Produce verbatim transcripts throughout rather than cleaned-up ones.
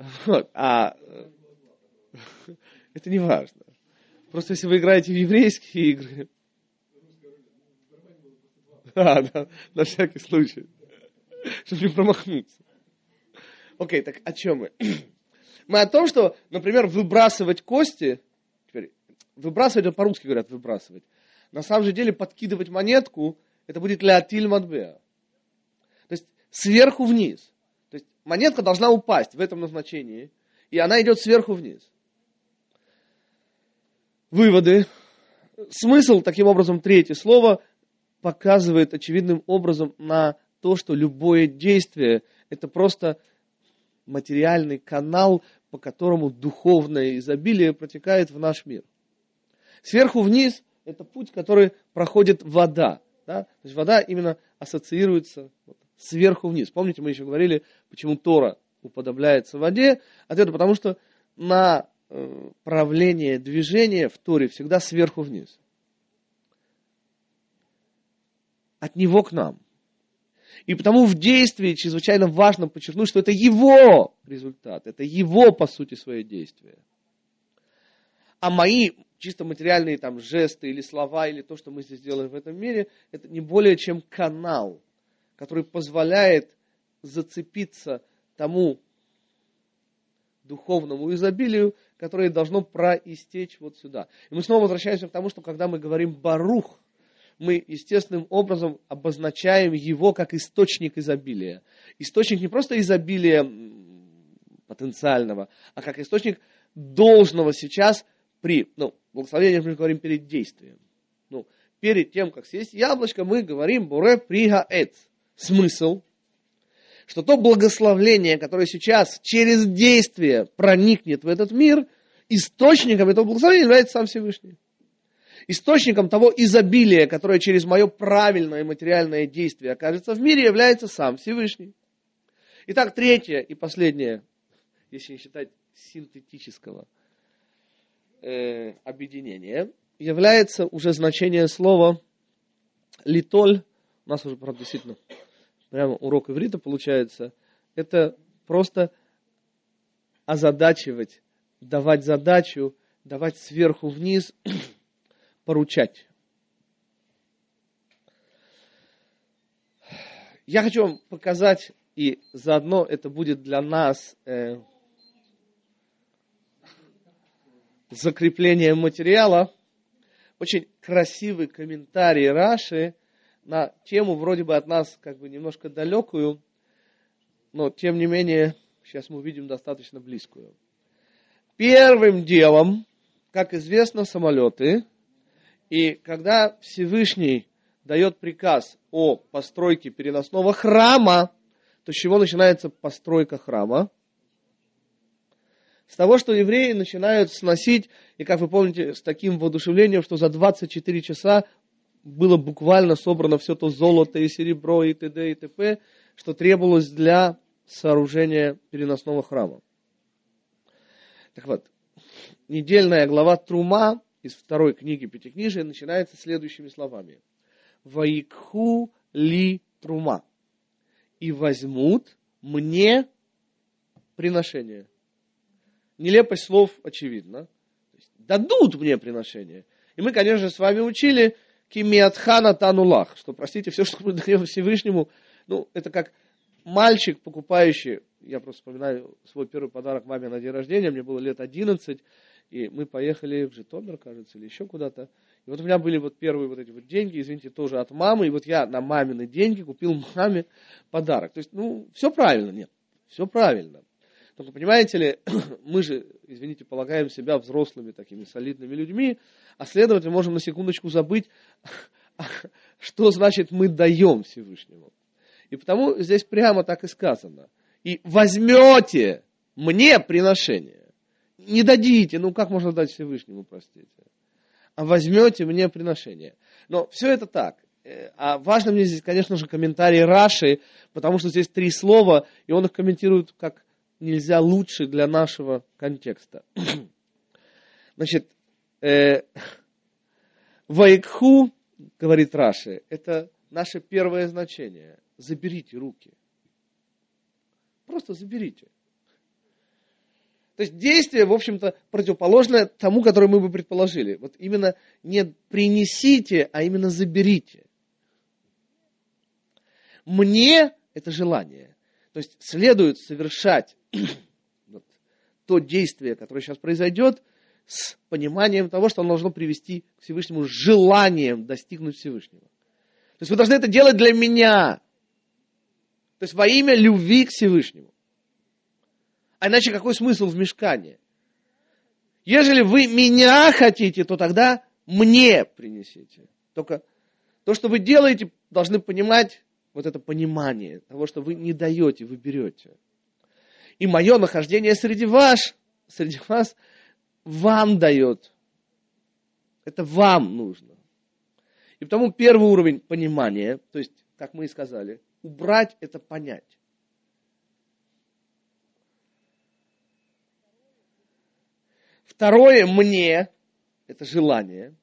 Вот. А это не важно. Просто если вы играете в еврейские игры... А, да, на всякий случай. Чтобы не промахнуться. Окей, так о чем мы? Мы о том, что, например, выбрасывать кости, теперь, выбрасывать, это по-русски говорят, выбрасывать. На самом же деле подкидывать монетку, это будет леатиль матбеа. То есть сверху вниз. То есть монетка должна упасть в этом назначении, и она идет сверху вниз. Выводы. Смысл, таким образом, третье слово показывает очевидным образом на то, что любое действие – это просто материальный канал, по которому духовное изобилие протекает в наш мир. Сверху вниз – это путь, который проходит вода. Да? То есть вода именно ассоциируется вот, сверху вниз. Помните, мы еще говорили, почему Тора уподобляется воде? Ответ – потому что на э, правление движения в Торе всегда сверху вниз. От него к нам. И потому в действии чрезвычайно важно подчеркнуть, что это его результат, это его, по сути, свои действия. А мои чисто материальные там, жесты или слова, или то, что мы здесь делаем в этом мире, это не более чем канал, который позволяет зацепиться тому духовному изобилию, которое должно проистечь вот сюда. И мы снова возвращаемся к тому, что когда мы говорим «барух», мы естественным образом обозначаем его как источник изобилия. Источник не просто изобилия потенциального, а как источник должного сейчас при, ну, благословении мы говорим перед действием. Ну, перед тем, как съесть яблочко, мы говорим «боре пригаэц». Смысл, что то благословление, которое сейчас через действие проникнет в этот мир, источником этого благословения является сам Всевышний. Источником того изобилия, которое через мое правильное материальное действие окажется в мире, является сам Всевышний. Итак, третье и последнее, если не считать синтетического э, объединения, является уже значение слова «литоль». У нас уже, правда, действительно прямо урок иврита получается. Это просто озадачивать, давать задачу, давать сверху вниз, поручать. Я хочу вам показать, и заодно это будет для нас э, закрепление материала, очень красивый комментарий Раши на тему вроде бы от нас как бы немножко далекую, но тем не менее сейчас мы увидим достаточно близкую. Первым делом, как известно, самолеты. И когда Всевышний дает приказ о постройке переносного храма, то с чего начинается постройка храма? С того, что евреи начинают сносить, и как вы помните, с таким воодушевлением, что за двадцать четыре часа было буквально собрано все то золото и серебро и т.д. и т.п., что требовалось для сооружения переносного храма. Так вот, недельная глава Трума из второй книги Пятикнижия начинается следующими словами. «Ваикху ли трума» и возьмут мне приношение. Нелепость слов очевидна. Дадут мне приношение. И мы, конечно же, с вами учили кимиатхана танулах, что, простите, все, что мы даем Всевышнему, ну, это как мальчик, покупающий, я просто вспоминаю свой первый подарок маме на день рождения, мне было лет одиннадцать, и мы поехали в Житомир, кажется, или еще куда-то. И вот у меня были вот первые вот эти вот деньги, извините, тоже от мамы. И вот я на мамины деньги купил маме подарок. То есть, ну, все правильно, нет, все правильно. Только, понимаете ли, мы же, извините, полагаем себя взрослыми такими солидными людьми, а следовательно, можем на секундочку забыть, что значит мы даем Всевышнему. И потому здесь прямо так и сказано. И возьмете мне приношение. Не дадите, ну как можно дать Всевышнему, простите. А возьмете мне приношение. Но все это так. А важно мне здесь, конечно же, комментарий Раши, потому что здесь три слова, и он их комментирует как нельзя лучше для нашего контекста. Значит, э, ваикху, говорит Раши, это наше первое значение. Заберите руки. Просто заберите. То есть действие, в общем-то, противоположное тому, которое мы бы предположили. Вот именно не принесите, а именно заберите. Мне это желание. То есть следует совершать вот, то действие, которое сейчас произойдет, с пониманием того, что оно должно привести к Всевышнему, с желанием достигнуть Всевышнего. То есть вы должны это делать для меня. То есть во имя любви к Всевышнему. А иначе какой смысл в мешкании? Ежели вы меня хотите, то тогда мне принесите. Только то, что вы делаете, должны понимать вот это понимание того, что вы не даете, вы берете. И мое нахождение среди вас, среди вас вам дает. Это вам нужно. И потому первый уровень понимания, то есть, как мы и сказали, убрать это понять. Второе, мне, это желание.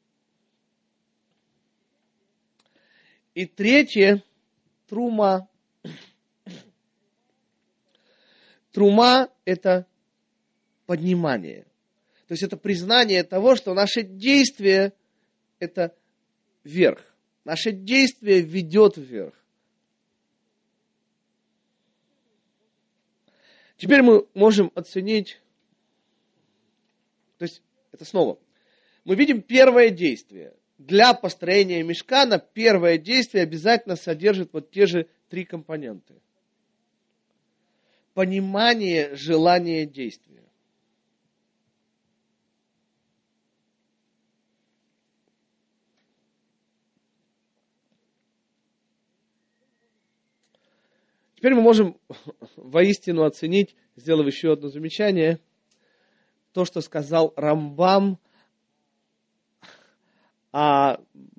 И третье, трума. Трума – это поднимание. То есть это признание того, что наше действие – это вверх. Наше действие ведет вверх. Теперь мы можем оценить, то есть это снова, мы видим первое действие. Для построения мишкана первое действие обязательно содержит вот те же три компонента. Понимание, желание, действия. Теперь мы можем воистину оценить, сделав еще одно замечание, то, что сказал Рамбам о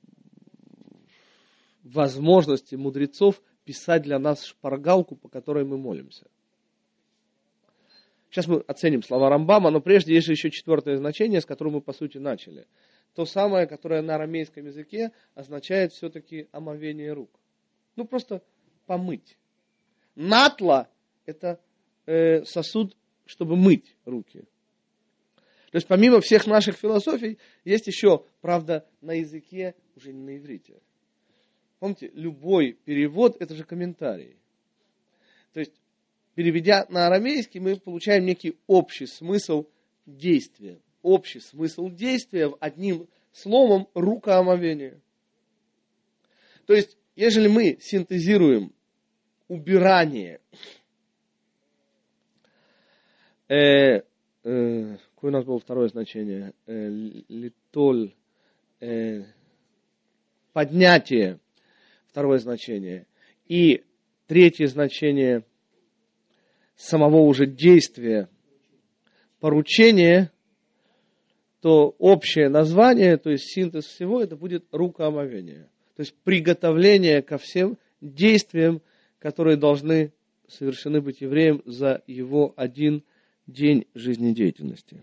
возможности мудрецов писать для нас шпаргалку, по которой мы молимся. Сейчас мы оценим слова Рамбама, но прежде есть же еще четвертое значение, с которым мы по сути начали. То самое, которое на арамейском языке означает все-таки омовение рук. Ну просто помыть. Натла – это э, сосуд, чтобы мыть руки. То есть помимо всех наших философий, есть еще, правда, на языке, уже не на иврите. Помните, любой перевод – это же комментарий. То есть, переведя на арамейский, мы получаем некий общий смысл действия. Общий смысл действия одним словом – рукоомовение. То есть, ежели мы синтезируем убирание, э, э, какое у нас было второе значение? Э, литоль, э, поднятие, второе значение. И третье значение самого уже действия, поручение, то общее название, то есть синтез всего, это будет рукоомовение. То есть приготовление ко всем действиям, которые должны совершены быть евреем за его один день жизнедеятельности.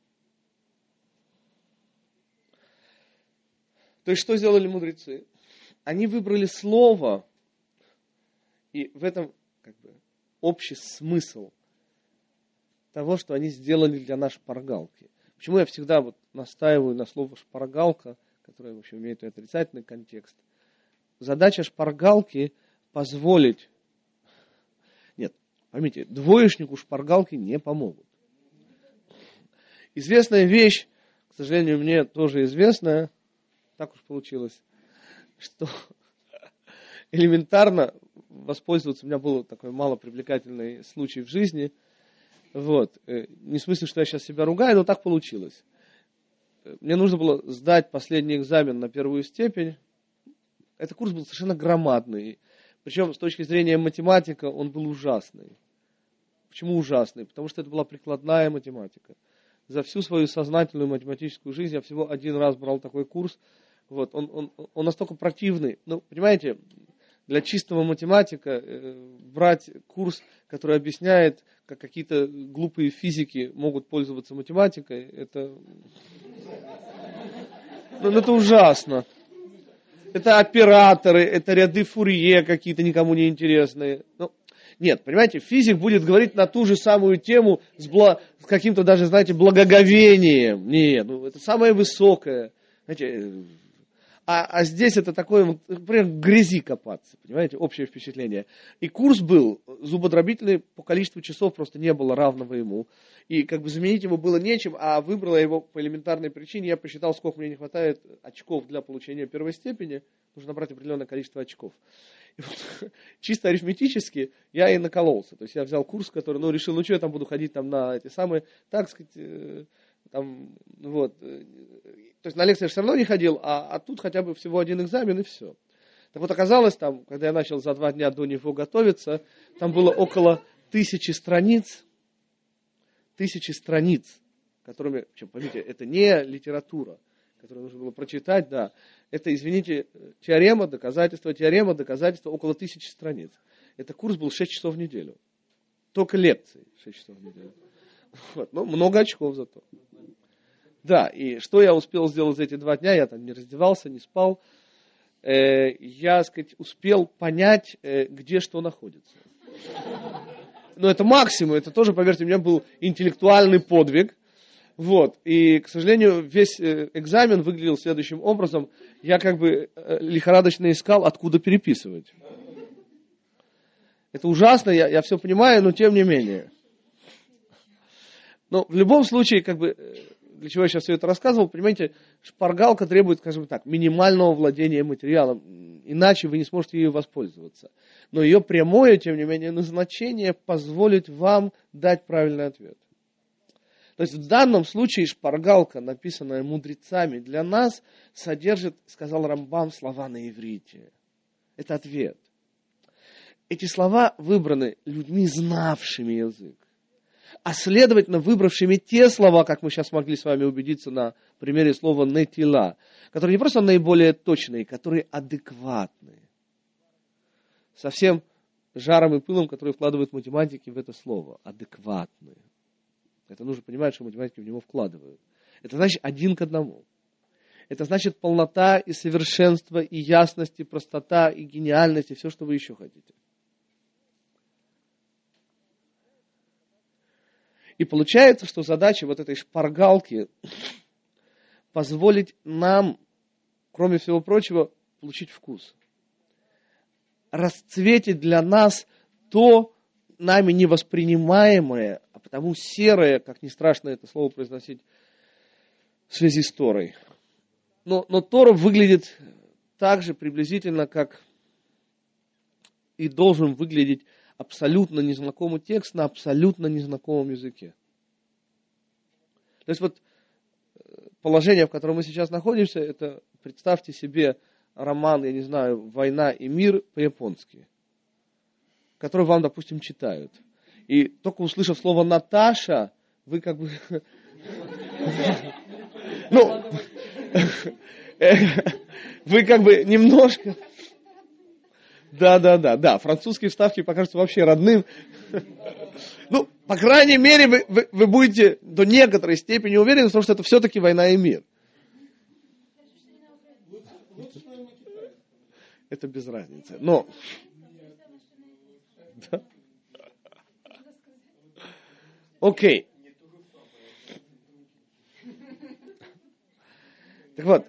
То есть, что сделали мудрецы? Они выбрали слово, и в этом как бы, общий смысл того, что они сделали для нас шпаргалки. Почему я всегда вот настаиваю на слово шпаргалка, которое, в общем, имеет отрицательный контекст. Задача шпаргалки позволить... Нет, поймите, двоечнику шпаргалки не помогут. Известная вещь, к сожалению, мне тоже известная, так уж получилось, что элементарно воспользоваться, у меня был такой малопривлекательный случай в жизни, вот, не в смысле, что я сейчас себя ругаю, но так получилось. Мне нужно было сдать последний экзамен на первую степень, этот курс был совершенно громадный, причем с точки зрения математика он был ужасный. Почему ужасный? Потому что это была прикладная математика. За всю свою сознательную математическую жизнь я всего один раз брал такой курс. Вот, он, он, он настолько противный. Ну, понимаете, для чистого математика э, брать курс, который объясняет, как какие-то глупые физики могут пользоваться математикой, это, ну, это ужасно. Это операторы, это ряды Фурье какие-то никому не интересные. Ну, Нет, понимаете, физик будет говорить на ту же самую тему с, бла... с каким-то даже, знаете, благоговением. Нет, ну это самое высокое. Знаете, а, а здесь это такое, например, в грязи копаться, понимаете, общее впечатление. И курс был зубодробительный, по количеству часов просто не было равного ему. И как бы заменить его было нечем, а выбрала его по элементарной причине. Я посчитал, сколько мне не хватает очков для получения первой степени. Нужно набрать определенное количество очков. И вот, чисто арифметически я и накололся. То есть я взял курс, который, ну, решил, ну что я там буду ходить там на эти самые, так сказать, э, там, вот. То есть на лекции я все равно не ходил, а, а тут хотя бы всего один экзамен и все. Так вот оказалось там, когда я начал за два дня до него готовиться, там было около тысячи страниц, тысячи страниц, которыми, чем, поймите, это не литература, которую нужно было прочитать, да. Это, извините, теорема, доказательство, теорема, доказательство, около тысячи страниц. Это курс был шесть часов в неделю. Только лекции шесть часов в неделю. Вот. Ну, много очков зато. Да, и что я успел сделать за эти два дня, я там не раздевался, не спал. Э, я, так сказать, успел понять, э, где что находится. Но это максимум, это тоже, поверьте мне, был интеллектуальный подвиг. Вот, и, к сожалению, весь экзамен выглядел следующим образом. Я как бы лихорадочно искал, откуда переписывать. Это ужасно, я, я все понимаю, но тем не менее. Но в любом случае, как бы, для чего я сейчас все это рассказывал, понимаете, шпаргалка требует, скажем так, минимального владения материалом, иначе вы не сможете ею воспользоваться. Но ее прямое, тем не менее, назначение позволит вам дать правильный ответ. То есть в данном случае шпаргалка, написанная мудрецами для нас, содержит, сказал Рамбам, слова на иврите. Это ответ. Эти слова выбраны людьми, знавшими язык. А следовательно, выбравшими те слова, как мы сейчас могли с вами убедиться на примере слова «нетила», которые не просто наиболее точные, которые адекватные. Со всем жаром и пылом, которые вкладывают математики в это слово. Адекватные. Это нужно понимать, что математики в него вкладывают. Это значит один к одному. Это значит полнота и совершенство, и ясность, и простота, и гениальность, и все, что вы еще хотите. И получается, что задача вот этой шпаргалки позволить нам, кроме всего прочего, получить вкус. Расцветить для нас то нами невоспринимаемое, а потому серое, как ни страшно это слово произносить в связи с Торой. Но, но Тора выглядит так же приблизительно, как и должен выглядеть абсолютно незнакомый текст на абсолютно незнакомом языке. То есть вот положение, в котором мы сейчас находимся, это, представьте себе, роман, я не знаю, «Война и мир» по-японски, который вам, допустим, читают. И только услышав слово «Наташа», вы как бы... Ну, вы как бы немножко... Да, да, да, да. Французские вставки покажутся вообще родным. Ну, по крайней мере, вы, вы, вы будете до некоторой степени уверены, потому что это все-таки «Война и мир». Это без разницы. Но... Да. Окей. Так вот.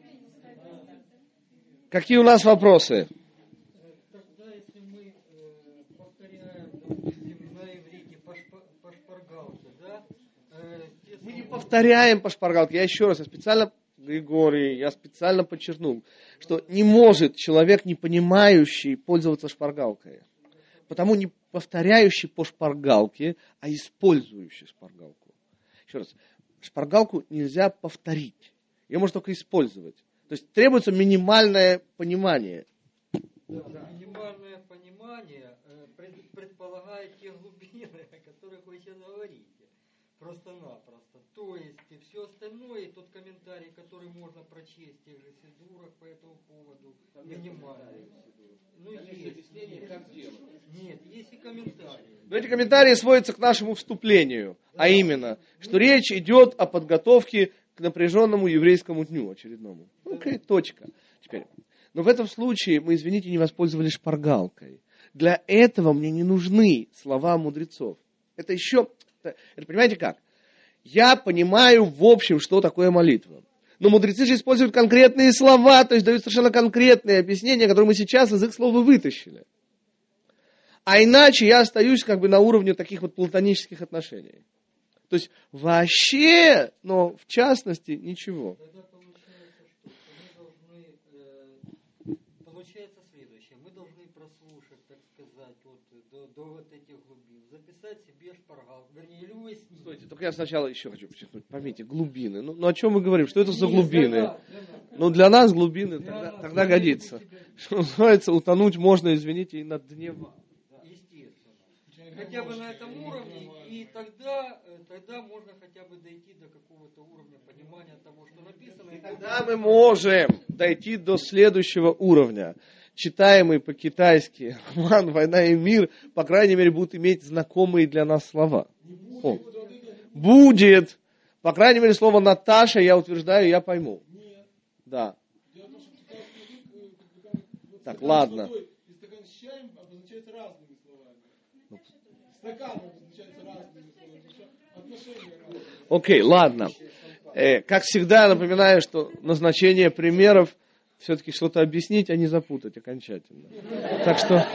Какие у нас вопросы? Тогда, если мы э, повторяем, допустим, на иврите по, шпа, по шпаргалке, да? Э, Мы не повторяем по шпаргалке. Я еще раз, я специально, Григорий, я специально подчеркнул, что не может человек, не понимающий, пользоваться шпаргалкой. Потому не повторяющий по шпаргалке, а использующий шпаргалку. Еще раз, шпаргалку нельзя повторить. Ее можно только использовать. То есть требуется минимальное понимание. Да, минимальное понимание э, пред, предполагает те глубины, о которых вы сейчас говорите. Просто-напросто. То есть и все остальное, и тот комментарий, который можно прочесть в тех же сидурах по этому поводу, минимальный. Ну, есть. Нет, как делать. Нет, есть и комментарии. Но эти комментарии сводятся к нашему вступлению. Да. А именно, что речь идет о подготовке к напряженному еврейскому дню очередному. Окей, точка. Теперь. Но в этом случае мы, извините, не воспользовались шпаргалкой. Для этого мне не нужны слова мудрецов. Это еще, это, это понимаете как? Я понимаю в общем, что такое молитва. Но мудрецы же используют конкретные слова, то есть дают совершенно конкретные объяснения, которые мы сейчас из их слов вытащили. А иначе я остаюсь как бы на уровне таких вот платонических отношений. То есть вообще, но в частности ничего. Тогда получается, что мы должны, э, получается следующее. Мы должны прослушать, так сказать, вот до, до вот этих глубин, записать себе шпаргалку, вернее, или уяснить. Стойте, только я сначала еще хочу подчеркнуть, поймите, глубины. Ну, ну о чем мы говорим? Что это за глубины? Для нас, для нас. Ну для нас глубины для тогда, нас, тогда годится. Что называется, утонуть можно, извините, и на дне. Хотя бы на этом уровне, и тогда, тогда можно хотя бы дойти до какого-то уровня понимания того, что написано. И тогда мы можем дойти до следующего уровня. Читаемый по-китайски роман «Война и мир», по крайней мере, будут иметь знакомые для нас слова. О. Будет. По крайней мере, слово «Наташа», я утверждаю, я пойму. Да. Так, ладно. Окей, okay, ладно. Э, как всегда, напоминаю, что назначение примеров все-таки что-то объяснить, а не запутать окончательно. Так что,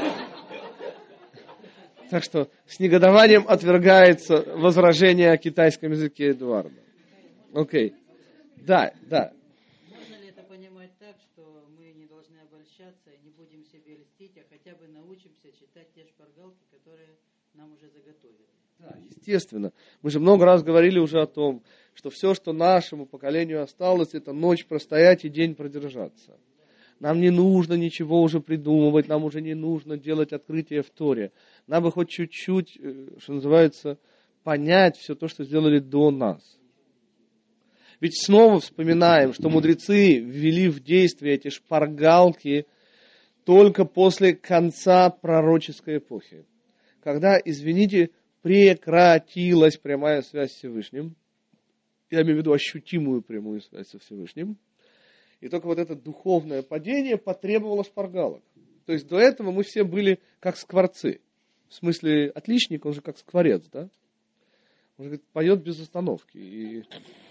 так что с негодованием отвергается возражение о китайском языке Эдуарда. Окей. Okay. Да, да. Можно ли это понимать так, что мы не должны обольщаться и не будем себе льстить, а хотя бы научимся читать те шпаргалки, которые нам уже заготовили? Да, естественно. Мы же много раз говорили уже о том, что все, что нашему поколению осталось, это ночь простоять и день продержаться. Нам не нужно ничего уже придумывать, нам уже не нужно делать открытие в Торе. Нам бы хоть чуть-чуть, что называется, понять все то, что сделали до нас. Ведь снова вспоминаем, что мудрецы ввели в действие эти шпаргалки только после конца пророческой эпохи. Когда, извините, прекратилась прямая связь с Всевышним. Я имею в виду ощутимую прямую связь со Всевышним. И только вот это духовное падение потребовало шпаргалок. То есть до этого мы все были как скворцы. В смысле, отличник, он же как скворец, да? Он же говорит, поет без остановки. И...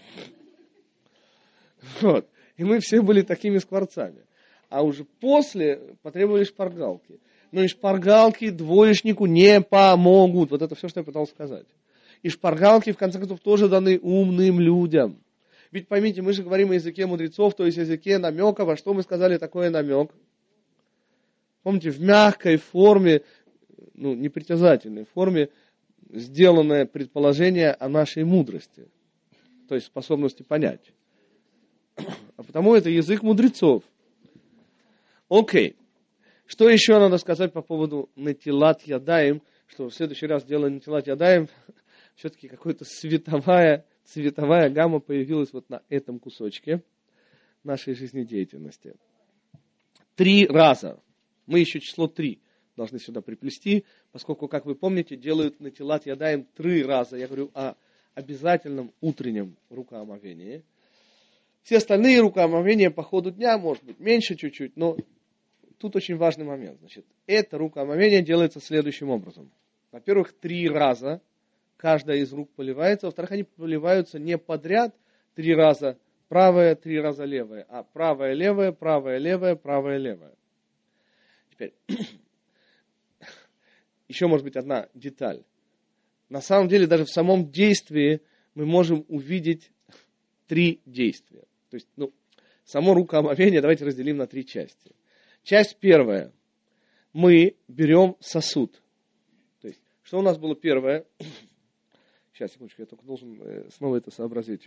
Вот. И мы все были такими скворцами. А уже после потребовали шпаргалки. Но и шпаргалки двоечнику не помогут. Вот это все, что я пытался сказать. И шпаргалки, в конце концов, тоже даны умным людям. Ведь поймите, мы же говорим о языке мудрецов, то есть языке намека. Во что мы сказали такое намек? Помните, в мягкой форме, ну, непритязательной форме, сделанное предположение о нашей мудрости. То есть способности понять. А потому это язык мудрецов. Окей. Что еще надо сказать по поводу Нетилат Ядаим, что в следующий раз делаем Нетилат Ядаим, все-таки какая-то световая, цветовая гамма появилась вот на этом кусочке нашей жизнедеятельности. Три раза. Мы еще число три должны сюда приплести, поскольку, как вы помните, делают Нетилат Ядаим три раза. Я говорю о обязательном утреннем рукоомовении. Все остальные рукоомовения по ходу дня, может быть, меньше чуть-чуть, но тут очень важный момент. Значит, это рукоомовение делается следующим образом. Во-первых, три раза каждая из рук поливается. Во-вторых, они поливаются не подряд три раза правая, три раза левая, а правая, левая, правая, левая, правая, левая. Теперь, еще может быть одна деталь. На самом деле, даже в самом действии мы можем увидеть три действия. То есть, ну, само рукоомовение давайте разделим на три части. Часть первая. Мы берем сосуд. То есть, что у нас было первое? Сейчас, секундочку, я только должен снова это сообразить.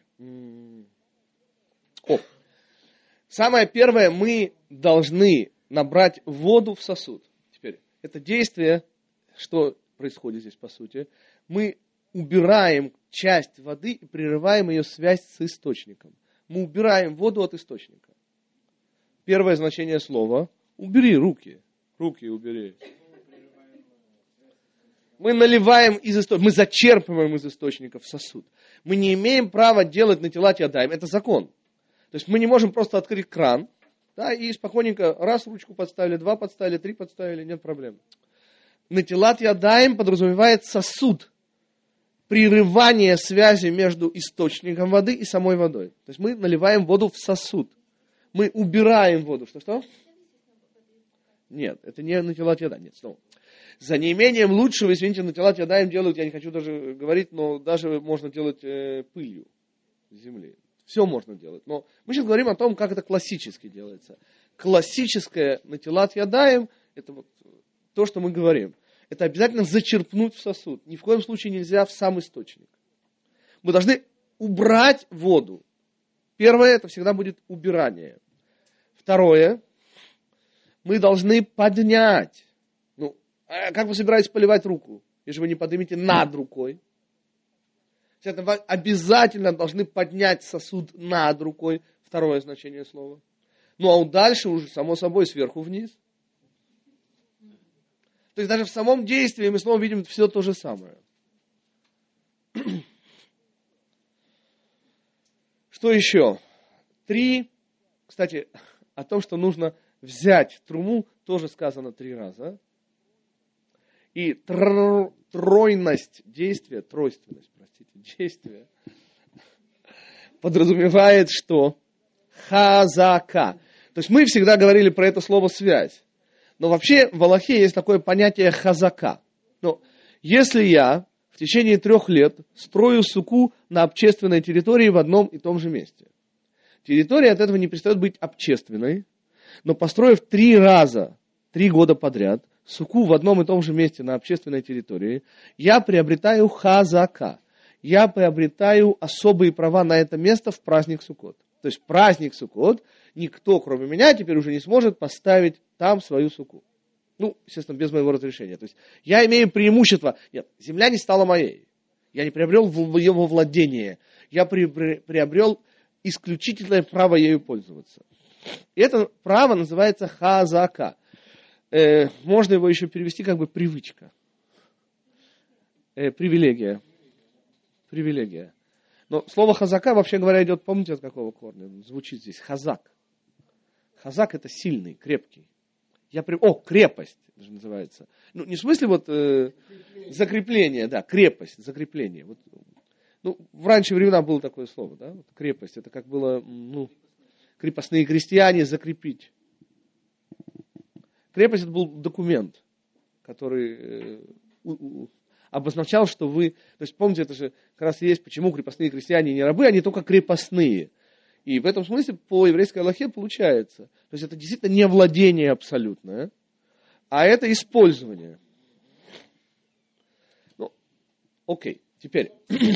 О. Самое первое, мы должны набрать воду в сосуд. Теперь, это действие, что происходит здесь по сути? Мы убираем часть воды и прерываем ее связь с источником. Мы убираем воду от источника. Первое значение слова – убери руки. Руки убери. Мы наливаем из источника, мы зачерпываем из источника в сосуд. Мы не имеем права делать Нетилат Ядаим. Это закон. То есть мы не можем просто открыть кран, да, и спокойненько раз ручку подставили, два подставили, три подставили, нет проблем. Натилат ядаим подразумевает сосуд, прерывание связи между источником воды и самой водой. То есть мы наливаем воду в сосуд. Мы убираем воду. Что-что? Нет, это не натилат ядаим. Нет, снова. За неимением лучшего, извините, натилат ядаим делают, я не хочу даже говорить, но даже можно делать э, пылью земли. Все можно делать. Но мы сейчас говорим о том, как это классически делается. Классическое натилат ядаим, это вот то, что мы говорим. Это обязательно зачерпнуть в сосуд. Ни в коем случае нельзя в сам источник. Мы должны убрать воду. Первое, это всегда будет убирание. Второе, мы должны поднять. Ну, а как вы собираетесь поливать руку, если вы не поднимете над рукой? Это вы обязательно должны поднять сосуд над рукой. Второе значение слова. Ну, а дальше уже, само собой, сверху вниз. То есть даже в самом действии мы снова видим все то же самое. Что еще? Три. Кстати, о том, что нужно взять труму, тоже сказано три раза. И тр- тройность действия, тройственность, простите, действия, подразумевает, что хазака. То есть мы всегда говорили про это слово связь. Но вообще в Алахе есть такое понятие хазака. Но если я в течение трех лет строю суку на общественной территории в одном и том же месте, территория от этого не перестает быть общественной, но построив три раза, три года подряд, суку в одном и том же месте на общественной территории, я приобретаю хазака. Я приобретаю особые права на это место в праздник Суккот. То есть праздник Суккот никто, кроме меня, теперь уже не сможет поставить там свою суку. Ну, естественно, без моего разрешения. То есть я имею преимущество. Нет, земля не стала моей. Я не приобрел ее во владение. Я приобрел исключительное право ею пользоваться. И это право называется хазака. Э, можно его еще перевести как бы привычка. Э, привилегия. Привилегия. Но слово хазака, вообще говоря, идет, помните, от какого корня? Звучит здесь хазак. Хазак это сильный, крепкий. Я при... О, крепость даже называется. Ну, не в смысле вот э, закрепление, да, крепость, закрепление. Вот, ну, в ранние времена было такое слово, да, вот, крепость. Это как было, ну, крепостные крестьяне закрепить. Крепость это был документ, который э, у, у, обозначал, что вы... То есть, помните, это же как раз и есть, почему крепостные крестьяне не рабы, они только крепостные. И в этом смысле по еврейской алахе получается. То есть это действительно не владение абсолютное, а это использование. Ну, окей, теперь.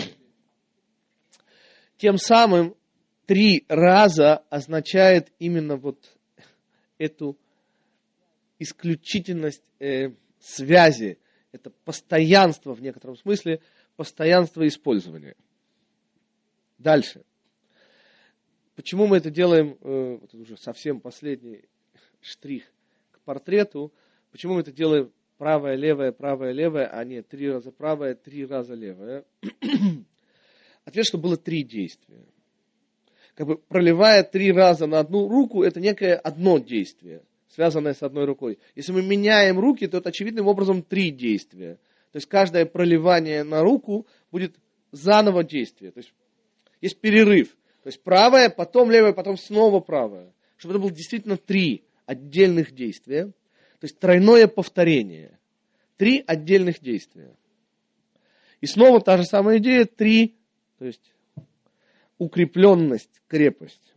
Тем самым три раза означает именно вот эту исключительность э, связи. Это постоянство в некотором смысле, постоянство использования. Дальше. Почему мы это делаем, э, вот уже совсем последний штрих к портрету, почему мы это делаем правая, левая, правая, левая, а не три раза правая, три раза левая? Ответ, что было три действия. Как бы проливая три раза на одну руку, это некое одно действие, связанное с одной рукой. Если мы меняем руки, то это очевидным образом три действия. То есть каждое проливание на руку будет заново действие. То есть есть перерыв. То есть правая, потом левая, потом снова правая. Чтобы это было действительно три отдельных действия. То есть тройное повторение. Три отдельных действия. И снова та же самая идея. Три, то есть укрепленность, крепость.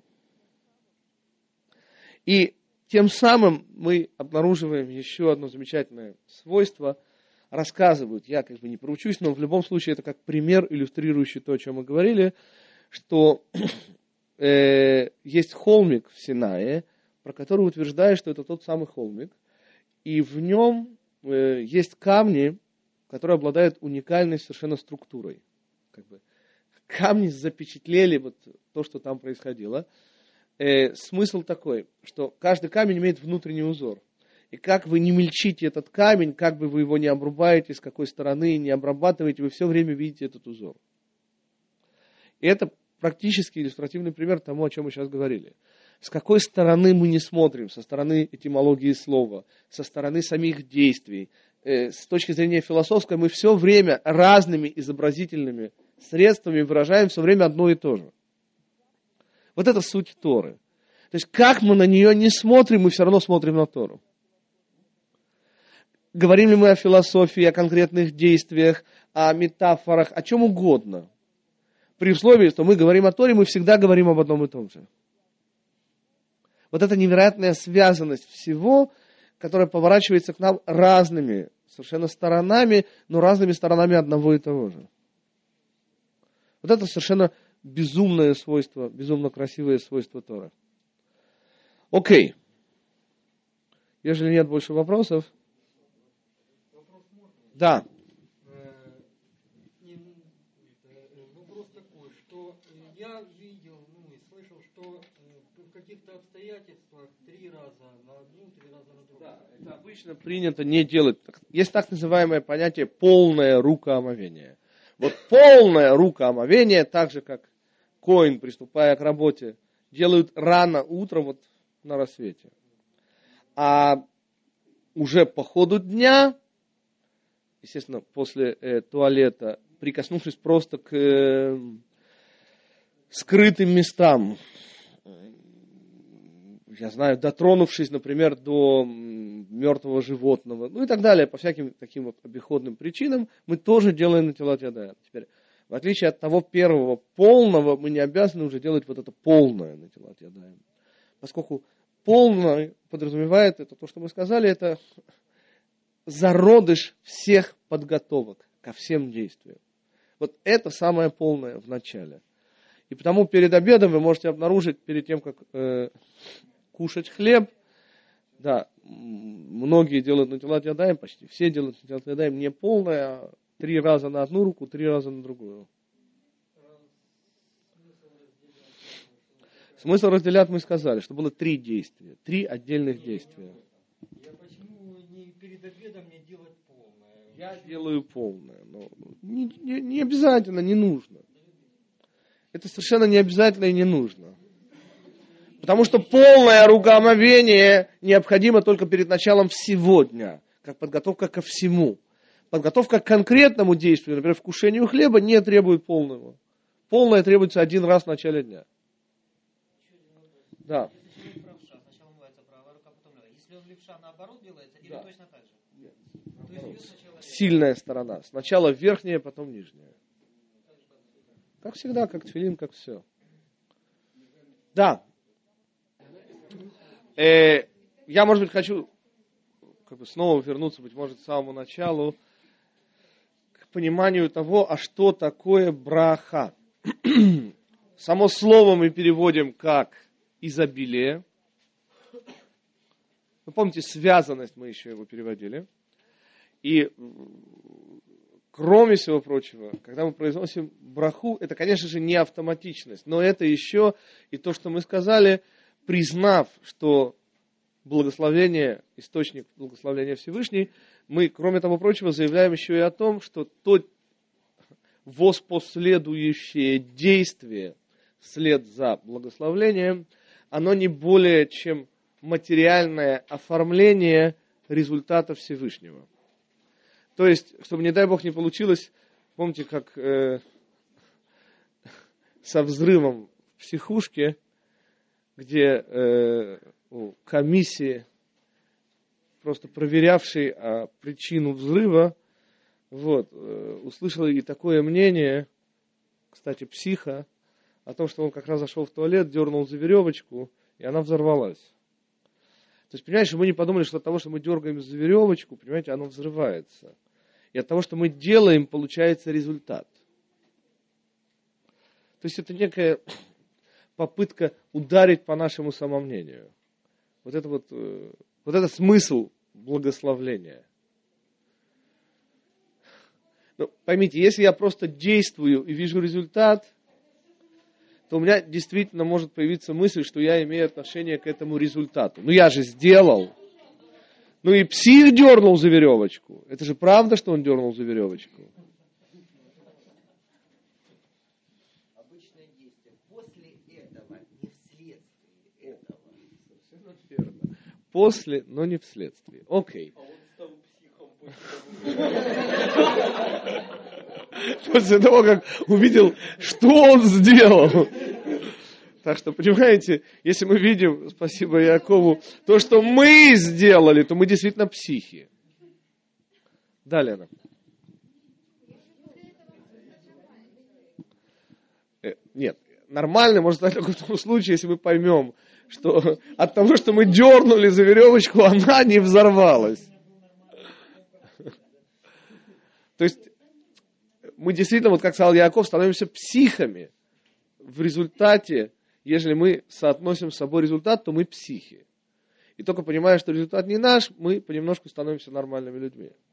И тем самым мы обнаруживаем еще одно замечательное свойство. Рассказывают, я как бы не проучусь, но в любом случае это как пример, иллюстрирующий то, о чем мы говорили, что э, есть холмик в Синае, про который утверждают, что это тот самый холмик, и в нем э, есть камни, которые обладают уникальной совершенно структурой. Как бы, камни запечатлели вот то, что там происходило. Э, смысл такой, что каждый камень имеет внутренний узор. И как вы не мельчите этот камень, как бы вы его не обрубаете, с какой стороны не обрабатываете, вы все время видите этот узор. И это практически иллюстративный пример тому, о чем мы сейчас говорили. С какой стороны мы не смотрим, со стороны этимологии слова, со стороны самих действий, э, с точки зрения философской, мы все время разными изобразительными средствами выражаем все время одно и то же. Вот это суть Торы. То есть, как мы на нее не смотрим, мы все равно смотрим на Тору. Говорим ли мы о философии, о конкретных действиях, о метафорах, о чем угодно. При условии, что мы говорим о Торе, мы всегда говорим об одном и том же. Вот эта невероятная связанность всего, которая поворачивается к нам разными совершенно сторонами, но разными сторонами одного и того же. Вот это совершенно безумное свойство, безумно красивое свойство Торы. Окей. Если нет больше вопросов. Вопрос можно? Да. Э, и, э, Вопрос такой, что э, я видел, ну и слышал, что э, в каких-то обстоятельствах три раза на одну, три раза на другую. Да, это обычно принято не делать. Есть так называемое понятие полное рукоомовение. Вот полное рукоомовение, так же как коэн, приступая к работе, делают рано утром, вот на рассвете. А уже по ходу дня, естественно, после э, туалета, прикоснувшись просто к э, скрытым местам, я знаю, дотронувшись, например, до мертвого животного, ну и так далее, по всяким таким вот обиходным причинам, мы тоже делаем натилат ядаим. Теперь, в отличие от того первого полного, мы не обязаны уже делать вот это полное натилат ядаим. Поскольку полное подразумевает, это то, что мы сказали, это зародыш всех подготовок ко всем действиям. Вот это самое полное в начале. И потому перед обедом вы можете обнаружить, перед тем, как э, кушать хлеб, да, многие делают натилат ядаим, почти все делают натилат ядаим не полное, а три раза на одну руку, три раза на другую. Смысл разделять мы сказали, что было три действия, три отдельных действия. Я почему не перед обедом не делать полное? Я делаю полное, но не, не, не обязательно, не нужно. Это совершенно не обязательно и не нужно. Потому что полное рукоомовение необходимо только перед началом всего дня, как подготовка ко всему. Подготовка к конкретному действию, например, вкушению хлеба, не требует полного. Полное требуется один раз в начале дня. Да. Если человек правша, сначала умывается правая рука, потом левая. Если он левша, наоборот делается, или Да. точно так же? Нет. То есть бьет сначала левая. Сильная сторона. Сначала верхняя, потом нижняя. Как всегда, как тфилин, как все. Да. Э, я, может быть, хочу как бы снова вернуться, быть может, к самому началу, к пониманию того, а что такое браха. Само слово мы переводим как изобилие. Вы помните, связанность мы еще его переводили. И кроме всего прочего, когда мы произносим браху, это, конечно же, не автоматичность, но это еще и то, что мы сказали, признав, что благословение, источник благословения Всевышний, мы, кроме того прочего, заявляем еще и о том, что то воспоследующее действие вслед за благословлением, оно не более чем материальное оформление результата Всевышнего. То есть, чтобы, не дай Бог, не получилось, помните, как э, со взрывом в психушке, где э, у комиссии, просто проверявшей а, причину взрыва, вот, э, услышала и такое мнение, кстати, психа, о том, что он как раз зашел в туалет, дернул за веревочку, и она взорвалась. То есть, понимаете, мы не подумали, что от того, что мы дергаем за веревочку, понимаете, оно взрывается. И от того, что мы делаем, получается результат. То есть, это некая попытка ударить по нашему самомнению. Вот это вот, вот это смысл благословления. Но поймите, если я просто действую и вижу результат, то у меня действительно может появиться мысль, что я имею отношение к этому результату. Ну я же сделал. Ну и псих дернул за веревочку. Это же правда, что он дернул за веревочку. Обычное действие. После этого, не вследствие этого. Совершенно верно. После, но не вследствие. Окей. А он стал психом После того, как увидел, что он сделал. Так что, понимаете, если мы видим, спасибо Якову, то, что мы сделали, то мы действительно психи. Далее. Она. Нет, нормально может стать только в том случае, если мы поймем, что от того, что мы дернули за веревочку, она не взорвалась. То есть мы действительно, вот как сказал Яков, становимся психами. В результате, если мы соотносим с собой результат, то мы психи. И только понимая, что результат не наш, мы понемножку становимся нормальными людьми.